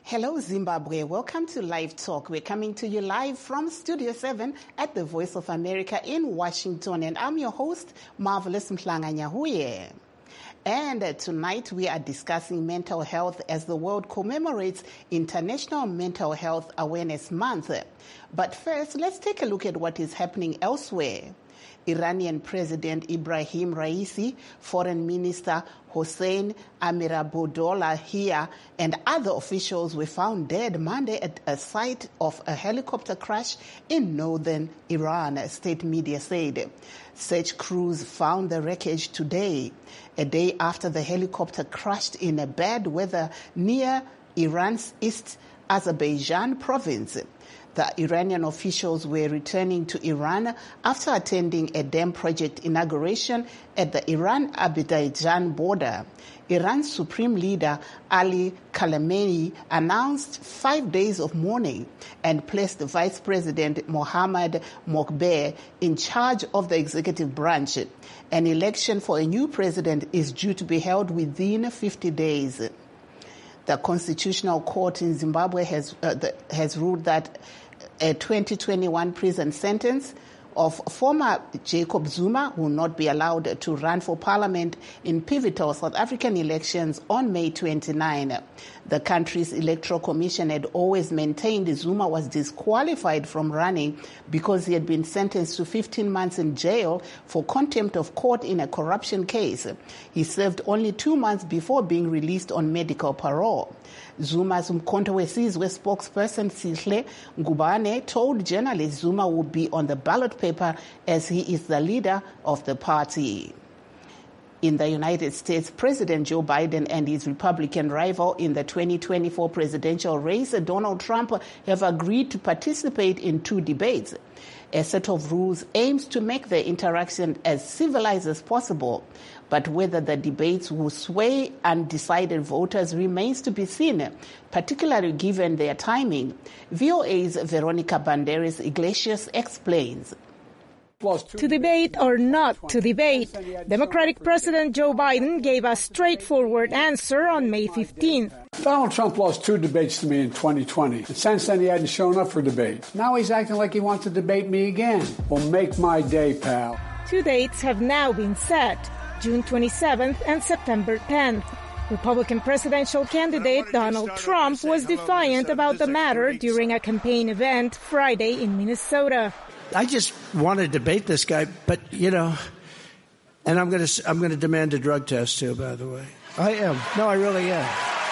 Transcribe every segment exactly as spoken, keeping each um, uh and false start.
Hello, Zimbabwe. Welcome to Live Talk. We're coming to you live from Studio seven at the Voice of America in Washington. And I'm your host, Marvelous Mhlanga Nyahuye. And uh, tonight we are discussing mental health as the world commemorates International Mental Health Awareness Month. But first, let's take a look at what is happening elsewhere. Iranian President Ibrahim Raisi, Foreign Minister Hossein Amirabdollahian, and other officials were found dead Monday at a site of a helicopter crash in northern Iran, state media said. Search crews found the wreckage today, a day after the helicopter crashed in a bad weather near Iran's East Azerbaijan province. The Iranian officials were returning to Iran after attending a dam project inauguration at the Iran-Azerbaijan border. Iran's supreme leader, Ali Khamenei, announced five days of mourning and placed Vice President Mohammad Mokbeh in charge of the executive branch. An election for a new president is due to be held within fifty days. The Constitutional Court in Zimbabwe has uh, the, has ruled that a twenty twenty-one prison sentence of former Jacob Zuma will not be allowed to run for parliament in pivotal South African elections on May twenty-ninth. The country's electoral commission had always maintained Zuma was disqualified from running because he had been sentenced to fifteen months in jail for contempt of court in a corruption case. He served only two months before being released on medical parole. Zuma's Umkhonto weSizwe spokesperson Sihle Ngubane told journalists Zuma would be on the ballot paper as he is the leader of the party. In the United States, President Joe Biden and his Republican rival in the twenty twenty-four presidential race, Donald Trump, have agreed to participate in two debates. A set of rules aims to make the interaction as civilized as possible. But whether the debates will sway undecided voters remains to be seen, particularly given their timing. V O A's Veronica Banderas Iglesias explains. To debate or not to debate, Democratic President Joe Biden gave a straightforward answer on May fifteenth. Donald Trump lost two debates to me in twenty twenty, and since then he hadn't shown up for debate. Now he's acting like he wants to debate me again. Well, make my day, pal. Two dates have now been set, June twenty-seventh and September tenth. Republican presidential candidate Donald Trump was defiant about the matter during a campaign event Friday in Minnesota. I just want to debate this guy, but, you know, and I'm going to I'm going to demand a drug test, too, by the way. I am. No, I really am.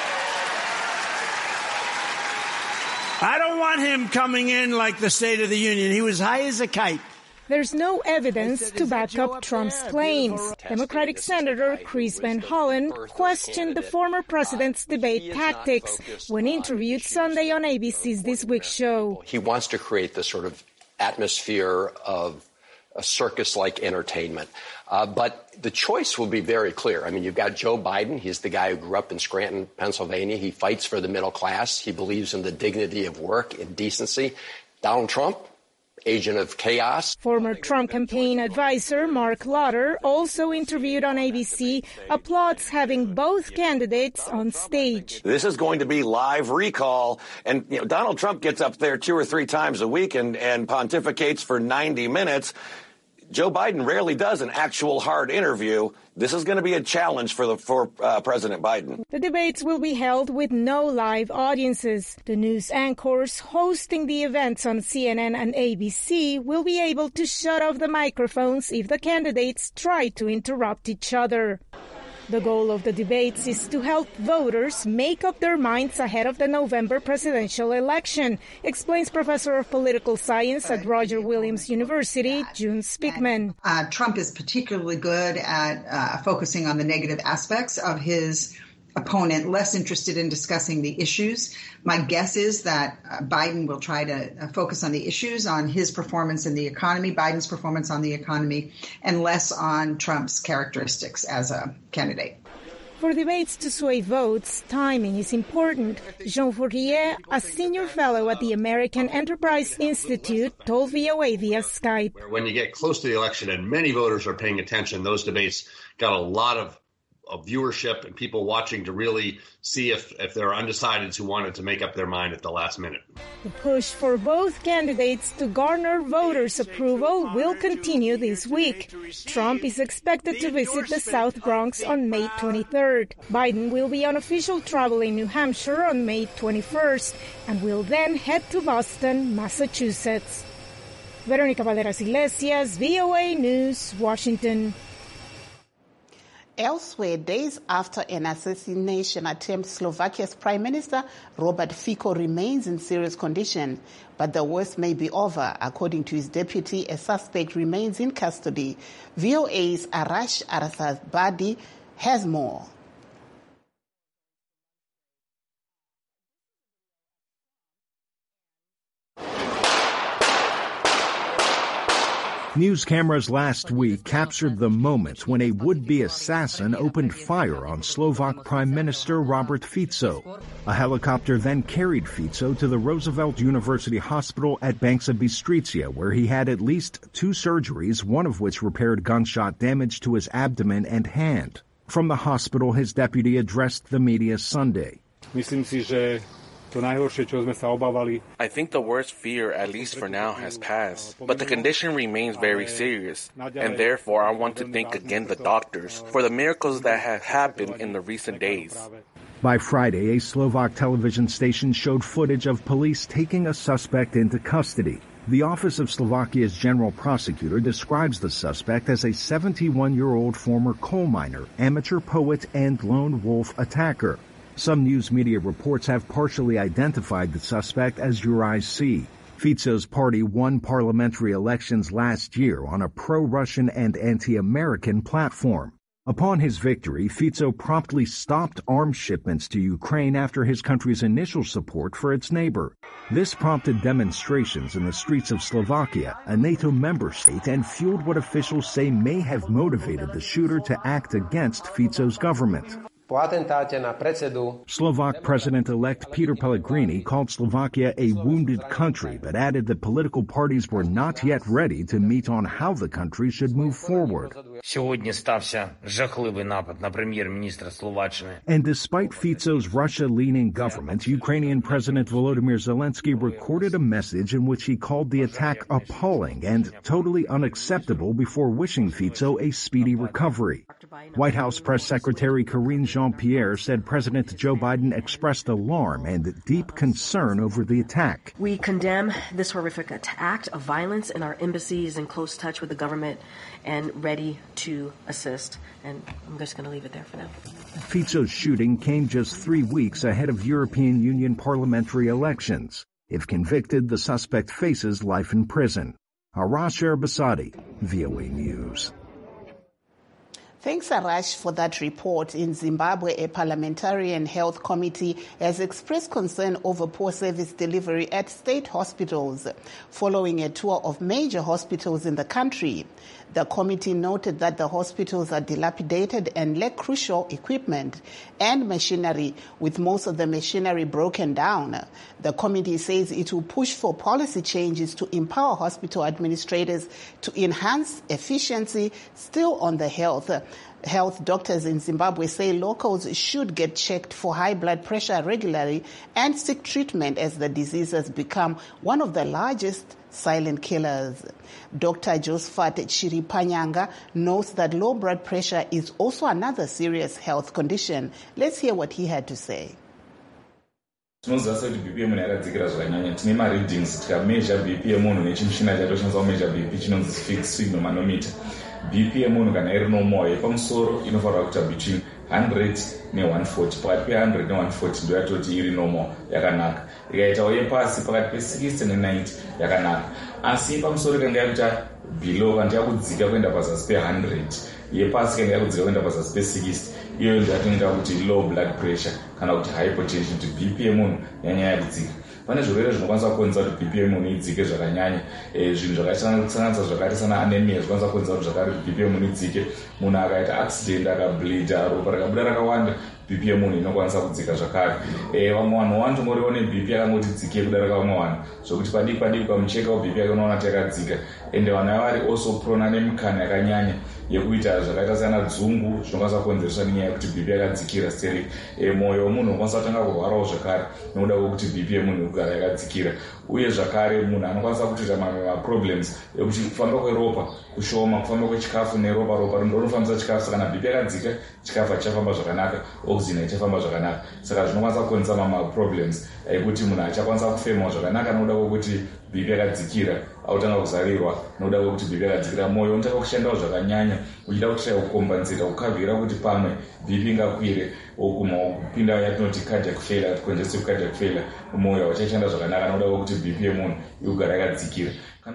I don't want him coming in like the State of the Union. He was high as a kite. There's no evidence to back up Trump's claims. Democratic Senator Chris Van Hollen questioned the former president's debate tactics when interviewed Sunday on A B C's This Week show. He wants to create this sort of atmosphere of a circus-like entertainment. Uh, but the choice will be very clear. I mean, you've got Joe Biden. He's the guy who grew up in Scranton, Pennsylvania. He fights for the middle class. He believes in the dignity of work and decency. Donald Trump, agent of chaos. Former Trump campaign advisor Mark Lauder, also interviewed on A B C, applauds having both candidates on stage. This is going to be live recall. And you know, Donald Trump gets up there two or three times a week and, and pontificates for ninety minutes. Joe Biden rarely does an actual hard interview. This is going to be a challenge for the for uh, President Biden. The debates will be held with no live audiences. The news anchors hosting the events on C N N and A B C will be able to shut off the microphones if the candidates try to interrupt each other. The goal of the debates is to help voters make up their minds ahead of the November presidential election, explains Professor of Political Science at Roger Williams University, June Spickman. Uh, Trump is particularly good at uh, focusing on the negative aspects of his opponent, less interested in discussing the issues. My guess is that uh, Biden will try to uh, focus on the issues, on his performance in the economy, Biden's performance on the economy, and less on Trump's characteristics as a candidate. For debates to sway votes, timing is important. Jean Fourier, a senior fellow at the American Enterprise Institute, told V O A via Skype. When you get close to the election and many voters are paying attention, those debates got a lot of of viewership and people watching to really see if, if there are undecideds who wanted to make up their mind at the last minute. The push for both candidates to garner voters' approval will continue this week. Trump is expected to visit the South Bronx on May twenty-third. Biden will be on official travel in New Hampshire on May twenty-first and will then head to Boston, Massachusetts. Veronica Valderas Iglesias, V O A News, Washington. Elsewhere, days after an assassination attempt, Slovakia's Prime Minister Robert Fico remains in serious condition, but the worst may be over. According to his deputy, a suspect remains in custody. V O A's Arash Arasabadi has more. News cameras last week captured the moment when a would-be assassin opened fire on Slovak Prime Minister Robert Fico. A helicopter then carried Fico to the Roosevelt University Hospital at Banca Bystrica, where he had at least two surgeries, one of which repaired gunshot damage to his abdomen and hand. From the hospital, his deputy addressed the media Sunday. Myslím si, že I think the worst fear, at least for now, has passed, but the condition remains very serious, and therefore I want to thank again the doctors for the miracles that have happened in the recent days. By Friday, a Slovak television station showed footage of police taking a suspect into custody. The Office of Slovakia's General Prosecutor describes the suspect as a seventy-one-year-old former coal miner, amateur poet, and lone wolf attacker. Some news media reports have partially identified the suspect as Uri C. Fico's party won parliamentary elections last year on a pro-Russian and anti-American platform. Upon his victory, Fico promptly stopped arms shipments to Ukraine after his country's initial support for its neighbor. This prompted demonstrations in the streets of Slovakia, a NATO member state, and fueled what officials say may have motivated the shooter to act against Fico's government. Slovak President-elect Peter Pellegrini called Slovakia a wounded country, but added that political parties were not yet ready to meet on how the country should move forward. And despite Fico's Russia-leaning government, Ukrainian President Volodymyr Zelensky recorded a message in which he called the attack appalling and totally unacceptable before wishing Fico a speedy recovery. White House Press Secretary Karine Jean-Pierre said President Joe Biden expressed alarm and deep concern over the attack. We condemn this horrific act of violence, and our embassy is in close touch with the government and ready to assist. And I'm just going to leave it there for now. Fico's shooting came just three weeks ahead of European Union parliamentary elections. If convicted, the suspect faces life in prison. Arash Arasabadi, V O A News. Thanks, Arash, for that report. In Zimbabwe, a parliamentarian health committee has expressed concern over poor service delivery at state hospitals following a tour of major hospitals in the country. The committee noted that the hospitals are dilapidated and lack crucial equipment and machinery, with most of the machinery broken down. The committee says it will push for policy changes to empower hospital administrators to enhance efficiency. Still on the health, health doctors in Zimbabwe say locals should get checked for high blood pressure regularly and seek treatment as the disease has become one of the largest silent killers. Doctor Josephat Chiripanyanga notes that low blood pressure is also another serious health condition. Let's hear what he had to say. Tinoziva kuti B P yemunhu yakadzikira zvakanyanya. Tine mareadings tikameasure B P yemunhu nechimushina chatoshandisa kumeasure B P chinonzi fixed sphygmomanometer. B P yemunhu kana iri normal yepamusoro inofanira kuita between one hundred ne one forty. Pakati pe one hundred ne one forty ndo yatoti iri normal yakanaka. Ikaitawo yepasi pakati pe sixty ne ninety yakanaka. Asi pamusoro ikanga yakuita below kana yakudzika kuenda pazasi pe one hundred. Yepasi ikanga yakudzika kuenda pazasi pe sixty. Iyo ndatoenda kuti low blood pressure kana kuti hypertension, kuti B P yemunhu yanyanya kudzika. Pane zvirwere zvinokwanisa kukonzera kuti B P yemunhu idzike zvakanyanya. Zvinhu zvakasanganisa zvakaita sana anemia zvinokwanisa kukonzera kuti zvakare B P yemunhu idzike. Munhu akaita accident akableeda ropa rakabuda rakawanda, B P yemunhu inokwanisa kudzika zvakare. Vamwe vanhu wantomoriwo ne B P yakangoti dzike kudarika vamwe vanhu, zvokuti padiki padiki pamucheka wa B P yake unoona kuti yakadzika. Ende vanhu ava vari also prone nemikana yakanyanya yekuita zvakaita seana dzungu zvinokwanisa kukonzereswa nenyaya yekuti bp yakadzikira seri e, mwoyo wemunhu unokwanisa kutanga kurwarawo zvakare nekuda kwekuti bp yemunhu kugara yakadzikira uye zvakare munhu anokwanisa kutoita mamwe maproblems ekuti kufamba kweropa kushoma kufamba kwechikafu neropa ropa rinofambisa chikafu saka kana bp yakadzika chikafu hachifamba zvakanaka oxygen haichafamba zvakanaka saka zvinokwanisa kukonzesa mamaproblems ekuti munhu achakwanisa kufemawo zvakanaka nokuda kwekuti bp yakadzikira autanga kuzarirwa nokuda kwekuti bp yakadzikira mwoyo unotanga kushandawo zvakanyanya uchida kutraya kukombanzira kukavhira kuti pamwe bp ingakwire oguma kupinda yatinoti cardiac failure congestive cardiac failure mwoyo hauchashanda zvakanaka nokuda kwekuti bp yemunhu irikugara yakadzikira.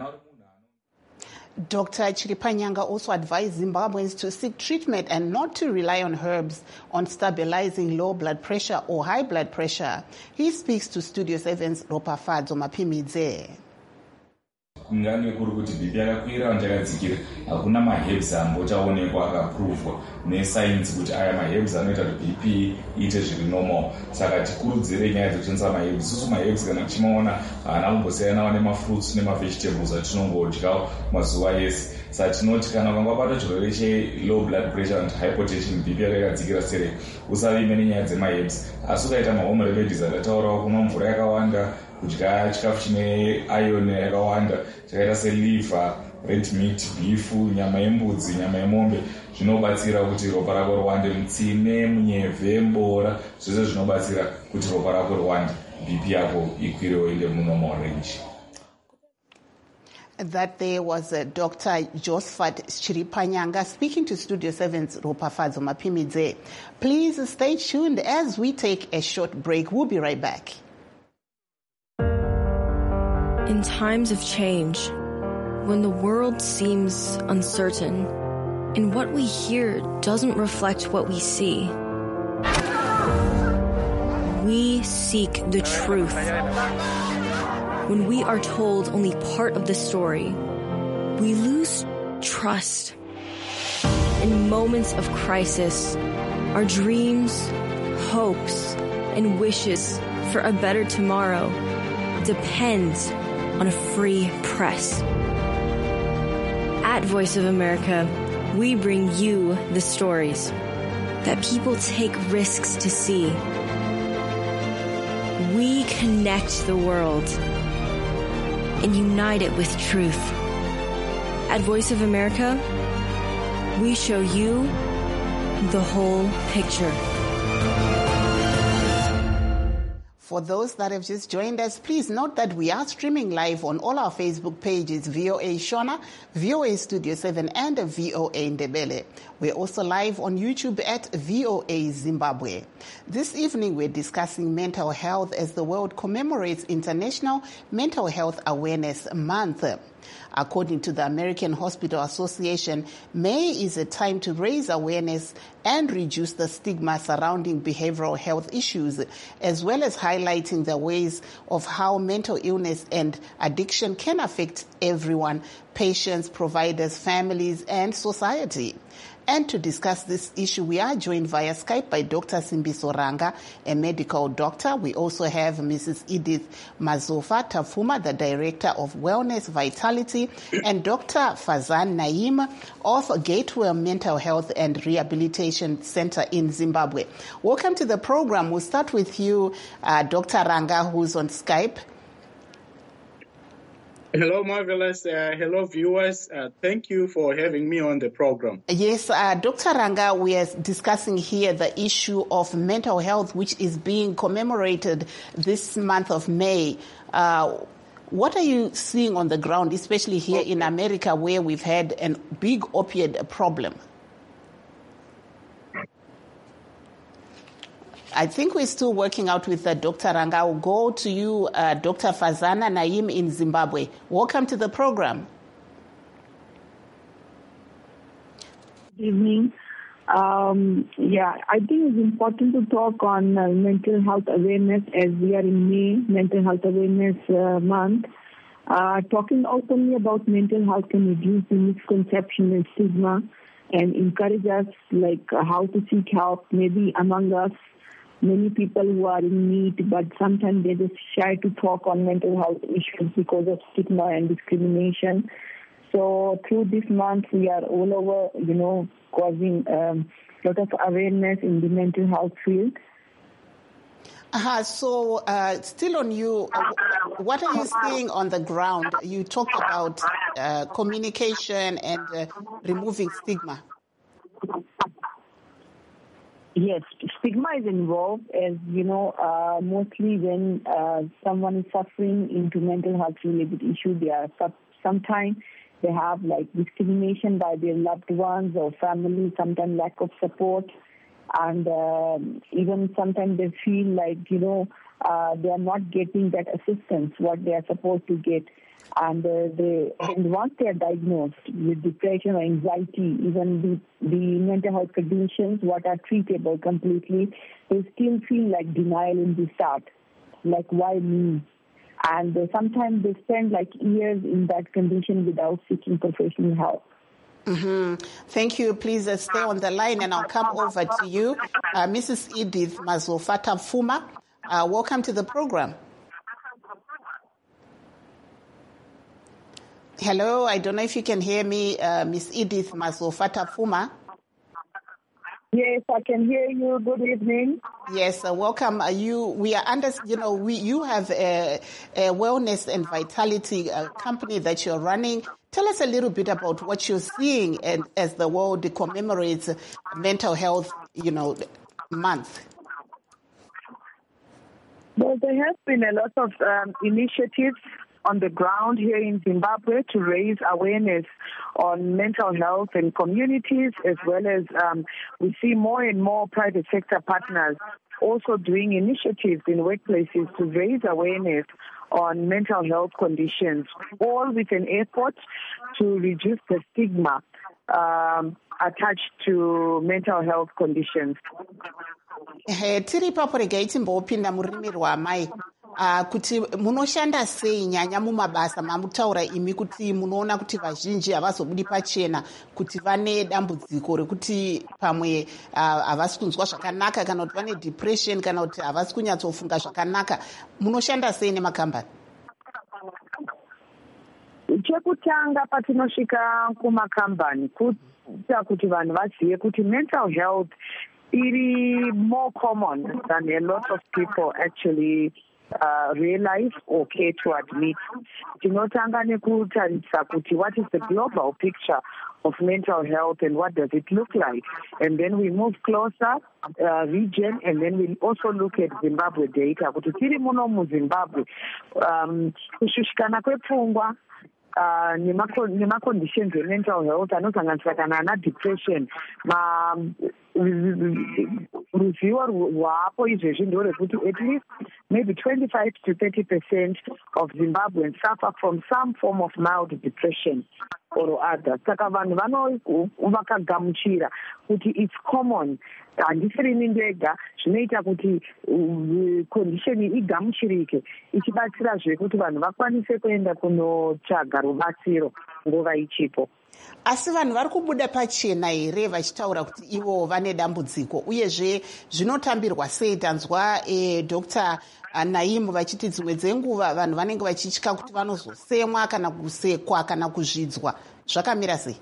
Doctor Chiripanyanga also advised Zimbabweans to seek treatment and not to rely on herbs on stabilizing low blood pressure or high blood pressure. He speaks to Studio seven's Ropafadzo Mapimidze. Ngani kuri kuti bp yakakwira vanhu yakadzikira hakuna maherbs ambochaonekwa akaprovwa nescience kuti aya maherbs anoita kuti bp iite zviri normal saka tikurudzire nyaya dzekushandisa maherbs isusu maherbs kana tichimaona haana kumbosiyanawo nemafruits nemavegetables atinongodyawo mazuva ese saka tinoti kana ukanga wabata chirwere chelow blood pressure and hypertension bp yakadzikira sere usavime nenyaya dzemaherbs asi ukaita mahome remedies akataurawo kumwa mvura yakawanda kudya chikafu chine iron yakawanda chakaita seliver red meat beef nyama yembudzi nyama yemombe zvinobatsira kuti ropa rako riwande mutsine munyevhe mbora zvese zvinobatsira kuti ropa rako riwande bp yako ikwirewo inde munormal range. That there was uh, Doctor Josephat Chiripanyanga speaking to Studio seven's Ropafadzo Mapimidze. Please stay tuned as we take a short break. We'll be right back. In times of change, when the world seems uncertain and what we hear doesn't reflect what we see, we seek the truth. When we are told only part of the story, we lose trust. In moments of crisis, our dreams, hopes, and wishes for a better tomorrow depend on a free press. At Voice of America, we bring you the stories that people take risks to see. We connect the world and unite it with truth. At Voice of America, we show you the whole picture. For those that have just joined us, please note that we are streaming live on all our Facebook pages, V O A Shona, V O A Studio seven, and V O A Ndebele. We're also live on YouTube at V O A Zimbabwe. This evening, we're discussing mental health as the world commemorates International Mental Health Awareness Month. According to the American Hospital Association, May is a time to raise awareness and reduce the stigma surrounding behavioral health issues, as well as highlighting the ways of how mental illness and addiction can affect everyone, patients, providers, families, and society. And to discuss this issue, we are joined via Skype by Doctor Simbiso Ranga, a medical doctor. We also have Missus Edith Mazofa Tafuma, the Director of Wellness Vitality, and Doctor Fazan Naim of Gateway Mental Health and Rehabilitation Center in Zimbabwe. Welcome to the program. We'll start with you, uh, Doctor Ranga, who's on Skype. Hello, Marvelous. Uh, hello, viewers. Uh, thank you for having me on the program. Yes, uh, Doctor Ranga, we are discussing here the issue of mental health, which is being commemorated this month of May. Uh, what are you seeing on the ground, especially here okay. in America, where we've had a big opioid problem? I think we're still working out with uh, Doctor Ranga. I'll go to you, uh, Doctor Fazana Naim in Zimbabwe. Welcome to the program. Good evening. Um, yeah, I think it's important to talk on uh, mental health awareness as we are in May, Mental Health Awareness uh, Month. Uh, talking openly about mental health can reduce the misconception and stigma and encourage us like uh, how to seek help, maybe among us. Many people who are in need, but sometimes they're just shy to talk on mental health issues because of stigma and discrimination. So through this month, we are all over, you know, causing a um, lot of awareness in the mental health field. Uh-huh. So uh, still on you, uh, what are you seeing on the ground? You talked about uh, communication and uh, removing stigma. Yes, stigma is involved, as you know, uh, mostly when uh, someone is suffering into mental health related issues, they are sometimes they have like discrimination by their loved ones or family, sometimes lack of support, and uh, even sometimes they feel like, you know, uh, they are not getting that assistance what they are supposed to get. And uh, they, and once they are diagnosed with depression or anxiety, even the, the mental health conditions, what are treatable completely, they still feel like denial in the start, like why me? And uh, sometimes they spend like years in that condition without seeking professional help. Mm-hmm. Thank you. Please uh, stay on the line and I'll come over to you. Uh, Missus Edith Mazofata Fuma, uh, welcome to the program. Hello, I don't know if you can hear me, uh, Miss Edith Mazofata Fuma. Yes, I can hear you. Good evening. Yes, uh, welcome. Uh, you, we are under, you know, we, you have a, a wellness and vitality uh, company that you're running. Tell us a little bit about what you're seeing and, as the world commemorates mental health, you know, month. Well, there has been a lot of um, initiatives on the ground here in Zimbabwe to raise awareness on mental health in communities, as well as um, we see more and more private sector partners also doing initiatives in workplaces to raise awareness on mental health conditions, all with an effort to reduce the stigma um, attached to mental health conditions. Tiri papo regai timbopinda murimi rwamai. Uh, kuti munoshanda sei nyanya mumabasa mamutaura imi kuti munoona kuti vazhinji havazobudi pachena kuti vane dambudziko rekuti pamwe havasi uh, kunzwa zvakanaka kana kuti vane depression kana kuti havasi kunyatsofunga zvakanaka. Munoshanda sei nemakambani? Chekutanga patinosvika kumakambani kuita kuti vanhu vazive kuti mental health iri more common than a lot of people actually Uh, realize or care to admit. Tinotanga nekutarisa kuti what is the global picture of mental health and what does it look like, and then we move closer uh, region, and then we also look at Zimbabwe data kuti tiri muno muZimbabwe um, kushushikana kwepfungwa Uh, nema-conditions e-mental health anosanganisira kana ana depression ma ruzivo rwapo izvezvi ndorekuti at least maybe twenty-five to thirty percent of Zimbabweans suffer from some form of mild depression or others. Saka vanhu vakagamuchira kuti it's common, handisiri ndega, zvinoita kuti condition igamuchirike ichibatsirazve kuti vanhu vakwanise kuenda kunotsvaga rubatsiro nguva ichipo. Asi vanhu vari kubuda pachena here vachitaura kuti ivo vane dambudziko, uyezve zvinotambirwa sei? Tanzwa eh, Doctor Naimu vachiti dzimwe dzenguva vanhu vanenge vachitya kuti vanozosemwa kana kusekwa kana kuzvidzwa. Zvakamira sei?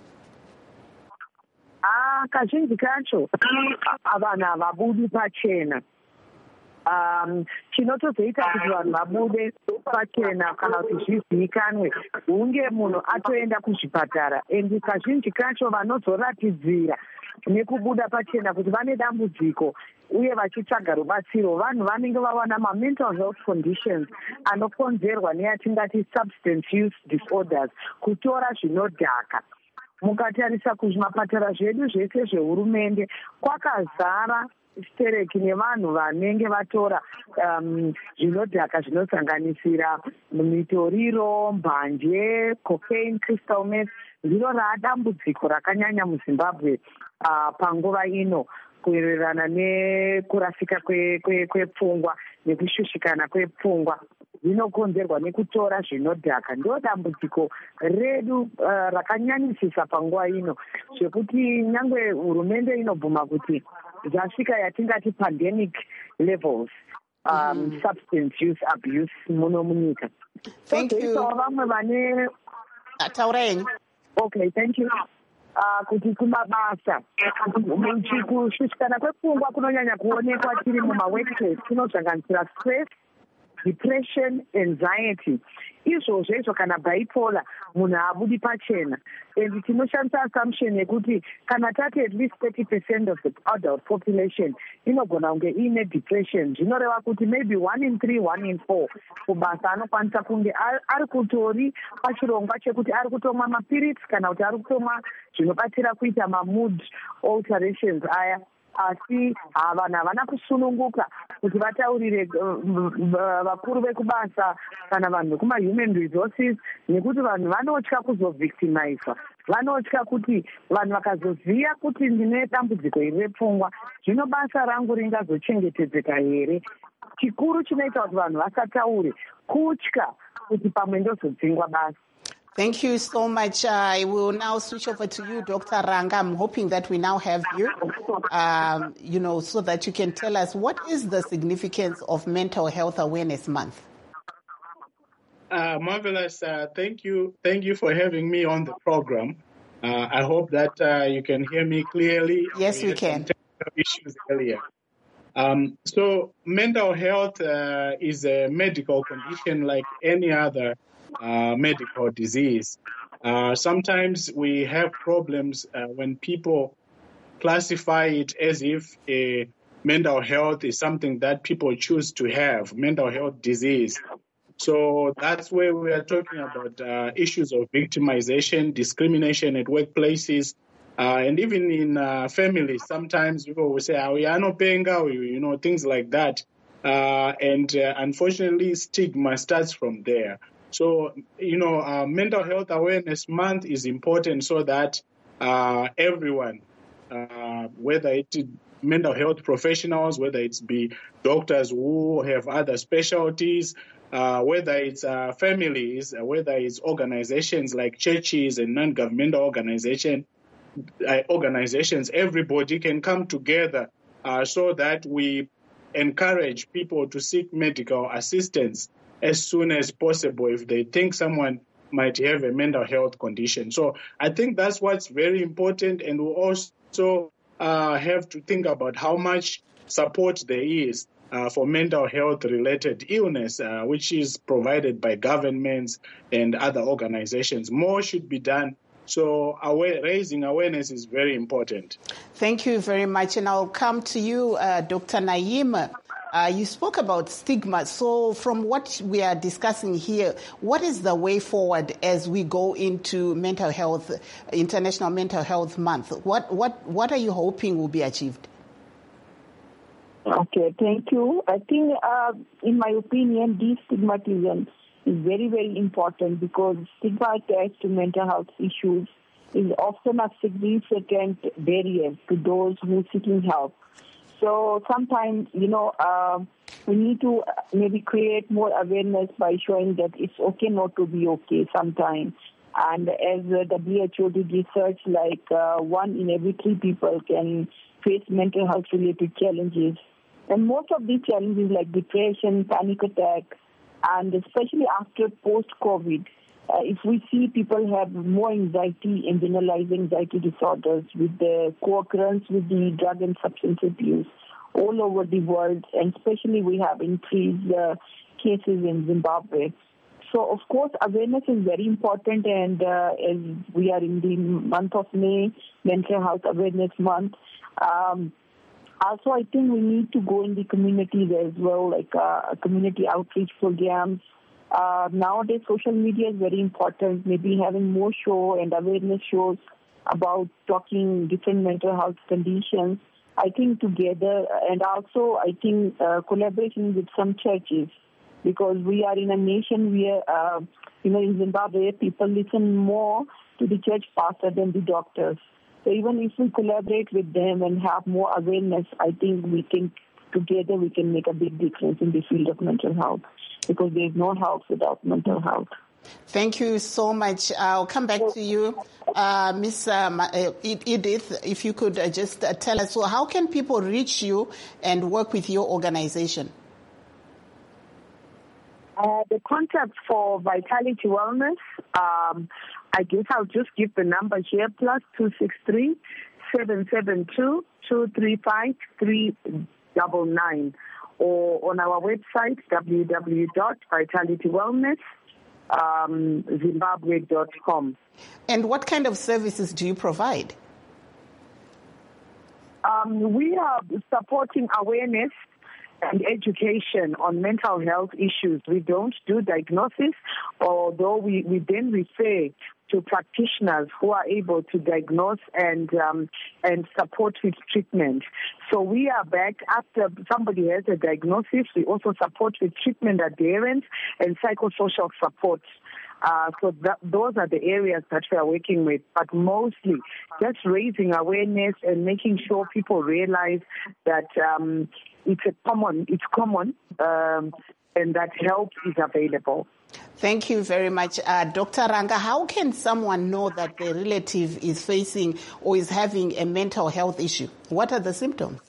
Ah, kazhinji kacho vanhu havabudi pachena. Um, chinotozoita kuti vanhu vabude pachena kana kuti zvizivikanwe hunge munhu atoenda kuzvipatara, endi kazhinji kacho vanozoratidzira nekubuda pachena kuti vane dambudziko uye vachitsvaga rubatsiro vanhu vanenge vawana ma-mental health conditions anokonzerwa neyatingati substance use disorders, kutora zvinodhaka. Mukatarisa kuzvimapatara zvedu zvese zvehurumende kwakazara stereki nevanhu vanenge vatora um, zvinodhaka zvinosanganisira mitoriro, mbanje, cocaine, crystal meth. Zviro raadambudziko rakanyanya muZimbabwe uh, panguva ino, kuwirirana nekurasika kwepfungwa kwe, kwe nekushushikana kwepfungwa zvinokonzerwa nekutora zvinodhaka. Ndo dambudziko redu uh, rakanyanyisisa panguva ino, zvekuti nyangwe hurumende inobvuma kuti zvasvika yatingati pandemic levels um, mm. substance use abuse muno munyika. Thank you. Vamwe vane tauraini Okay, thank you. Uh, kuti kumabasa kushushikana kwepfungwa kunonyanya kuonekwa tiri mumaworkplace kunosanganisira stress, depression, anxiety. Izvozvo izvo kana bipolar munhu haabudi pachena. And tinoshandisa assumption yekuti kana tati at least thirty percent of the adult population inogona kunge ine depression. Zvinoreva kuti maybe one in three, one in four kubasa anokwanisa kunge ari kutori pachirongwa chekuti ari kutomwa mapirits kana kuti ari kutomwa zvinobatsira kuita mamood alterations aya. Asi vanhu havana kusununguka kuti vataurire vakuru vekubasa kana vanhu vekuma-human resources, nekuti vanhu vanotya kuzovictimizwa. Vanotya kuti vanhu vakazoziva kuti ndine dambudziko iri repfungwa, zvino basa rangu ringazochengetedzeka here. Chikuru chinoita kuti vanhu vasataure kutya kuti pamwe ndozodzingwa basa. Thank you so much. Uh, I will now switch over to you, Doctor Ranga. I'm hoping that we now have you, um, you know, so that you can tell us what is the significance of Mental Health Awareness Month. Uh, marvelous. Uh, thank you. Thank you for having me on the program. Uh, I hope that uh, you can hear me clearly. Yes, we, we can. Issues earlier. Um, so mental health uh, is a medical condition like any other Uh, medical disease. Uh, sometimes we have problems uh, when people classify it as if a mental health is something that people choose to have, mental health disease. So that's where we are talking about uh, issues of victimization, discrimination at workplaces, uh, and even in uh, families. Sometimes people will say, oh, we are no penga, you know, things like that. Uh, and uh, unfortunately, stigma starts from there. So, you know, uh, Mental Health Awareness Month is important so that uh, everyone, uh, whether it's mental health professionals, whether it's be doctors who have other specialties, uh, whether it's uh, families, whether it's organizations like churches and non-governmental organization, uh, organizations, everybody can come together uh, so that we encourage people to seek medical assistance as soon as possible if they think someone might have a mental health condition. So I think that's what's very important, and we also uh, have to think about how much support there is uh, for mental health-related illness, uh, which is provided by governments and other organizations. More should be done. So aware, raising awareness is very important. Thank you very much. And I'll come to you, uh, Doctor Naima. Uh, you spoke about stigma. So from what we are discussing here, what is the way forward as we go into mental health, International Mental Health Month? What, what, what are you hoping will be achieved? Okay, thank you. I think, uh, in my opinion, destigmatization is very, very important because stigma attached to mental health issues is often a significant barrier to those who are seeking help. So sometimes, you know, uh, we need to maybe create more awareness by showing that it's okay not to be okay sometimes. And as the W H O did research, like uh, one in every three people can face mental health-related challenges. And most of these challenges like depression, panic attack, and especially after post-COVID, uh, if we see people have more anxiety and generalized anxiety disorders with the co-occurrence with the drug and substance abuse all over the world, and especially we have increased uh, cases in Zimbabwe. So, of course, awareness is very important, and uh, as we are in the month of May, Mental Health Awareness Month, um, also I think we need to go in the communities as well, like uh, community outreach programs. Uh, nowadays, social media is very important, maybe having more show and awareness shows about talking different mental health conditions. I think together, and also I think uh, collaboration with some churches, because we are in a nation where, uh, you know, in Zimbabwe, people listen more to the church pastor than the doctors. So even if we collaborate with them and have more awareness, I think we can, together we can make a big difference in the field of mental health, because there is no health without mental health. Thank you so much. I'll come back to you. Uh, Miz Um, uh, Edith, if you could uh, just uh, tell us, so how can people reach you and work with your organization? Uh, the concept for Vitality Wellness, um, I guess I'll just give the number here, plus two six three, seven seven two, two three five, three nine nine, or on our website, w w w dot vitality wellness zimbabwe dot com. And what kind of services do you provide? Um, we are supporting awareness and education on mental health issues. We don't do diagnosis, although we, we then refer to practitioners who are able to diagnose and um, and support with treatment. So we are back after somebody has a diagnosis. We also support with treatment adherence and psychosocial support. Uh, so that, those are the areas that we are working with, but mostly just raising awareness and making sure people realize that um, it's a common, it's common, um, and that help is available. Thank you very much. Uh, Doctor Ranga, how can someone know that their relative is facing or is having a mental health issue? What are the symptoms?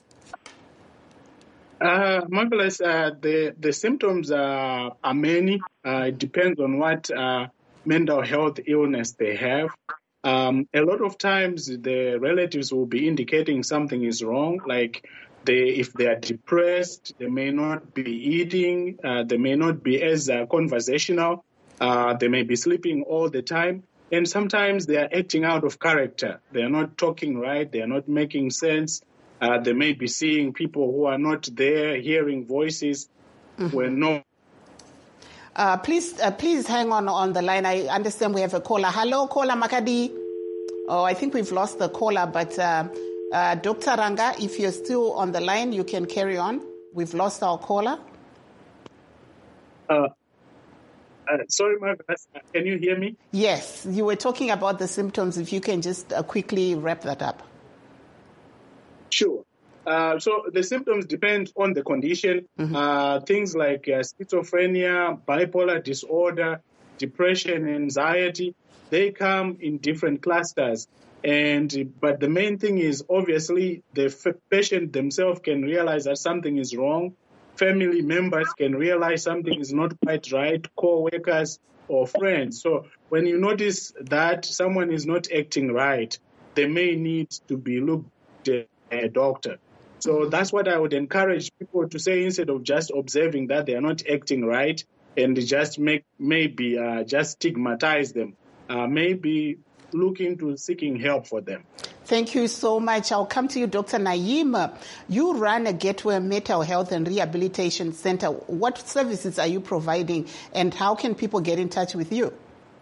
Uh, Marvelous, uh, the, the symptoms are, are many. Uh, it depends on what uh, mental health illness they have. Um, a lot of times the relatives will be indicating something is wrong, like they, if they are depressed, they may not be eating, uh, they may not be as uh, conversational, uh, they may be sleeping all the time, and sometimes they are acting out of character. They are not talking right, they are not making sense. Uh, they may be seeing people who are not there, hearing voices mm-hmm. when no. Uh, please, uh, please hang on on the line. I understand we have a caller. Hello, caller Makadi. Oh, I think we've lost the caller, but uh, uh, Doctor Ranga, if you're still on the line, you can carry on. We've lost our caller. Uh, uh, sorry, Mark, can you hear me? Yes, you were talking about the symptoms. If you can just uh, quickly wrap that up. Sure. Uh, so the symptoms depend on the condition. Mm-hmm. Uh, things like uh, schizophrenia, bipolar disorder, depression, anxiety, they come in different clusters. And but the main thing is obviously the f- patient themselves can realize that something is wrong. Family members can realize something is not quite right, co-workers or friends. So when you notice that someone is not acting right, they may need to be looked at a doctor. So that's what I would encourage people to say, instead of just observing that they are not acting right and just make maybe uh, just stigmatize them, uh, maybe look into seeking help for them. Thank you so much. I'll come to you, Doctor Naeem. You run a Gateway Mental Health and Rehabilitation Center. What services are you providing, and how can people get in touch with you?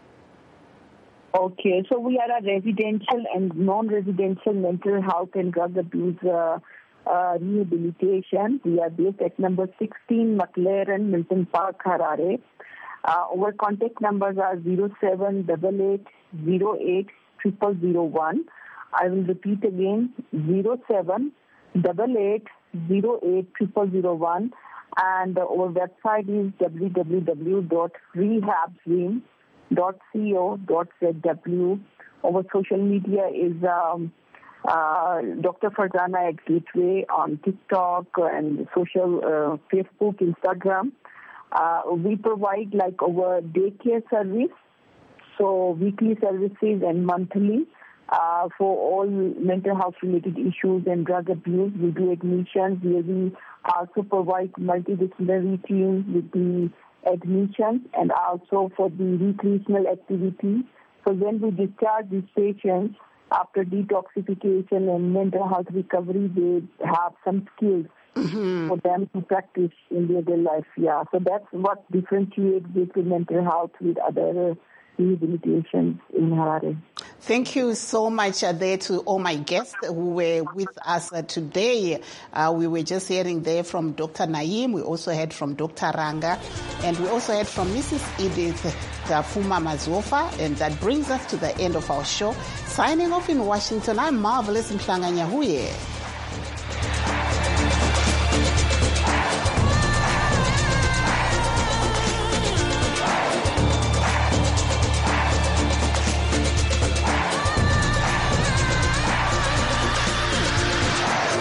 Okay, so we are a residential and non-residential mental health and drug abuse uh, uh, rehabilitation. We are based at number sixteen McLaren, Milton Park, Harare. Uh, our contact numbers are zero seven eight eight zero eight zero zero zero one. I will repeat again, zero seven eight eight zero eight zero zero zero one. And our website is w w w dot rehabzim dot co dot z w. Our social media is um, uh, Doctor Farzana at Gateway on TikTok and social uh, Facebook, Instagram. Uh, we provide like our daycare service, so weekly services and monthly uh, for all mental health related issues and drug abuse. We do admissions. We, we also provide multidisciplinary teams with the admissions and also for the recreational activity. So when we discharge these patients after detoxification and mental health recovery, they have some skills mm-hmm. for them to practice in their daily life. Yeah, so that's what differentiates Gateway Mental Health with other rehabilitations in Harare. Thank you so much uh, there to all my guests who were with us uh, today. Uh, we were just hearing there from Doctor Naeem. We also heard from Doctor Ranga. And we also heard from Missus Edith Tafuma Mazofa. And that brings us to the end of our show. Signing off in Washington, I'm Marvelous Mhlanga Nyahuye.